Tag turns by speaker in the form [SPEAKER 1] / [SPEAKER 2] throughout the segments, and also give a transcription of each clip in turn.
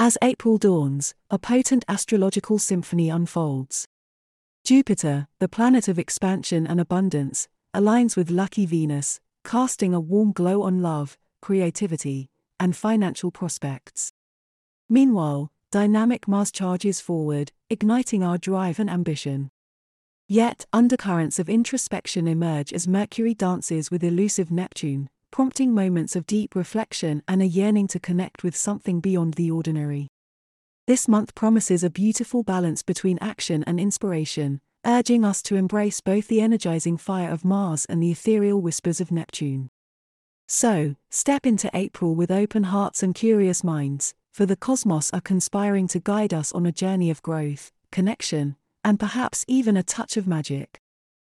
[SPEAKER 1] As April dawns, a potent astrological symphony unfolds. Jupiter, the planet of expansion and abundance, aligns with lucky Venus, casting a warm glow on love, creativity, and financial prospects. Meanwhile, dynamic Mars charges forward, igniting our drive and ambition. Yet, undercurrents of introspection emerge as Mercury dances with elusive Neptune, prompting moments of deep reflection and a yearning to connect with something beyond the ordinary. This month promises a beautiful balance between action and inspiration, urging us to embrace both the energizing fire of Mars and the ethereal whispers of Neptune. So, step into April with open hearts and curious minds, for the cosmos are conspiring to guide us on a journey of growth, connection, and perhaps even a touch of magic.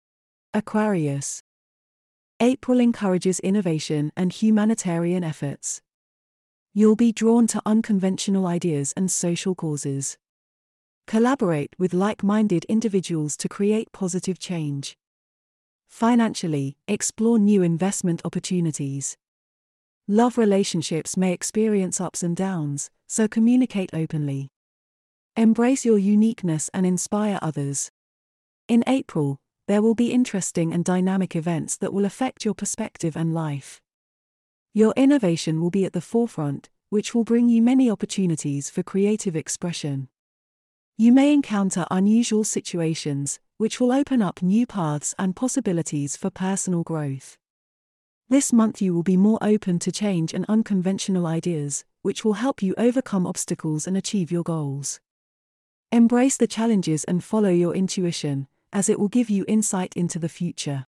[SPEAKER 1] Aquarius. April encourages innovation and humanitarian efforts. You'll be drawn to unconventional ideas and social causes. Collaborate with like-minded individuals to create positive change. Financially, explore new investment opportunities. Love relationships may experience ups and downs, so communicate openly. Embrace your uniqueness and inspire others. In April, there will be interesting and dynamic events that will affect your perspective and life. Your innovation will be at the forefront, which will bring you many opportunities for creative expression. You may encounter unusual situations, which will open up new paths and possibilities for personal growth. This month you will be more open to change and unconventional ideas, which will help you overcome obstacles and achieve your goals. Embrace the challenges and follow your intuition, as it will give you insight into the future.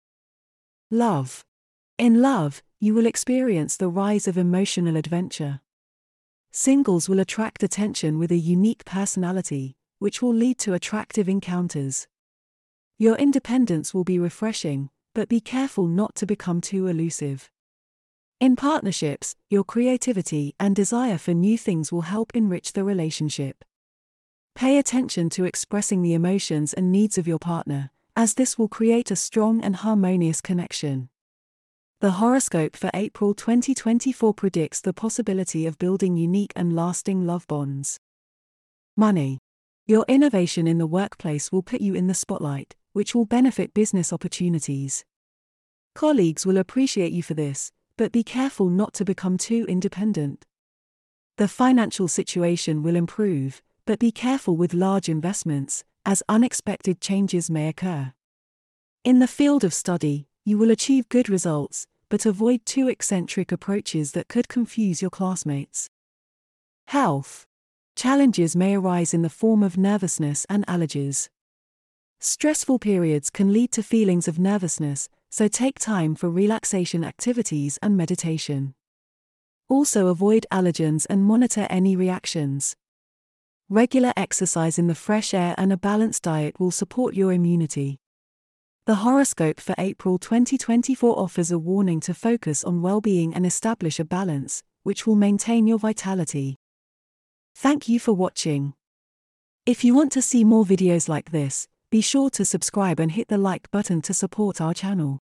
[SPEAKER 1] Love. In love, you will experience the rise of emotional adventure. Singles will attract attention with a unique personality, which will lead to attractive encounters. Your independence will be refreshing, but be careful not to become too elusive. In partnerships, your creativity and desire for new things will help enrich the relationship. Pay attention to expressing the emotions and needs of your partner, as this will create a strong and harmonious connection. The horoscope for April 2024 predicts the possibility of building unique and lasting love bonds. Money. Your innovation in the workplace will put you in the spotlight, which will benefit business opportunities. Colleagues will appreciate you for this, but be careful not to become too independent. The financial situation will improve, but be careful with large investments, as unexpected changes may occur. In the field of study, you will achieve good results, but avoid too eccentric approaches that could confuse your classmates. Health. Challenges may arise in the form of nervousness and allergies. Stressful periods can lead to feelings of nervousness, so take time for relaxation activities and meditation. Also avoid allergens and monitor any reactions. Regular exercise in the fresh air and a balanced diet will support your immunity. The horoscope for April 2024 offers a warning to focus on well-being and establish a balance, which will maintain your vitality. Thank you for watching. If you want to see more videos like this, be sure to subscribe and hit the like button to support our channel.